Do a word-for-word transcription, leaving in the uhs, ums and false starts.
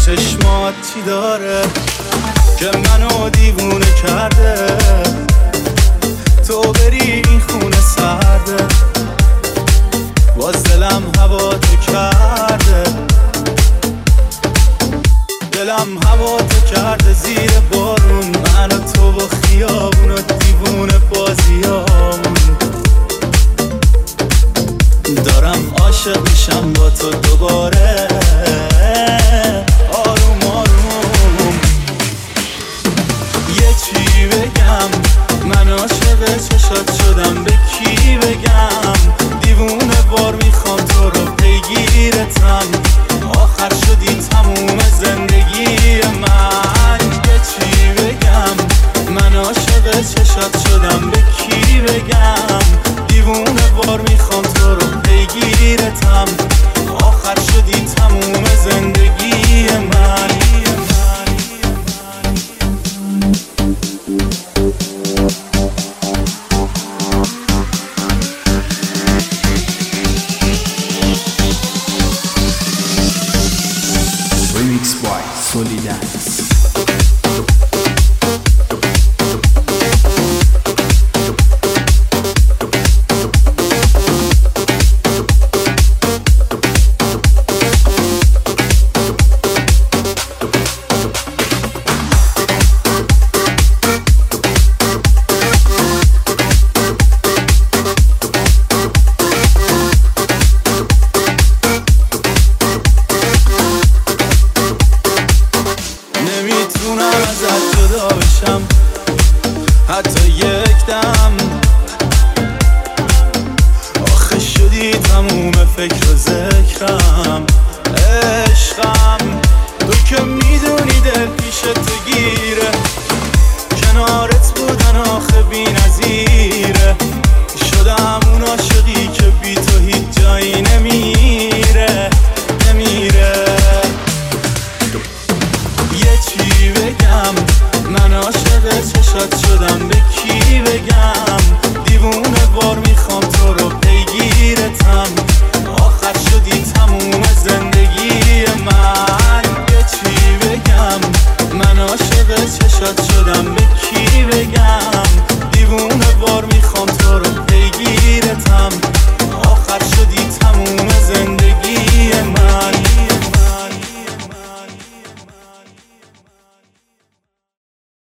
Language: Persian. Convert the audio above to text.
چشمات چی داره که منو دیوونه کرده؟ تو بری این خونه سرده، باز دلم هوا تو کرده، دلم هوا تو کرده زیر بارون، من و تو و خیابون و دیوونه بازیامون. دارم عاشق میشم با تو دوباره، آروم آروم. یه چی بگم، من عاشق چشات شدم، به کی بگم؟ دیوونه وار میخوام تو رو پیگیرتم، آخر شدی تموم زندگی من. یه چی بگم، من عاشق چشات شدم، به کی بگم؟ دیوونه وار میخوام تو رو پیگیرتم، آخر شدی تموم زندگی من. Remix by Solidance. حتی یک دم، آخه شدی تموم فکر و ذکرم. عشقم تو که میدونی دل پیش تو گیره، کنارت بودن آخه بی نظیره. شدم اون عاشقی که بی تو هیچ جایی نمیره نمیره. یه چی بگم، من عاشق چشات شدم، به کی بگم؟ دیوونه وار میخوام تو رو پیگیرتم، آخر شدی تموم زندگی من. یه چی بگم، من عاشق چشات شدم، به کی بگم؟ دیوونه وار میخوام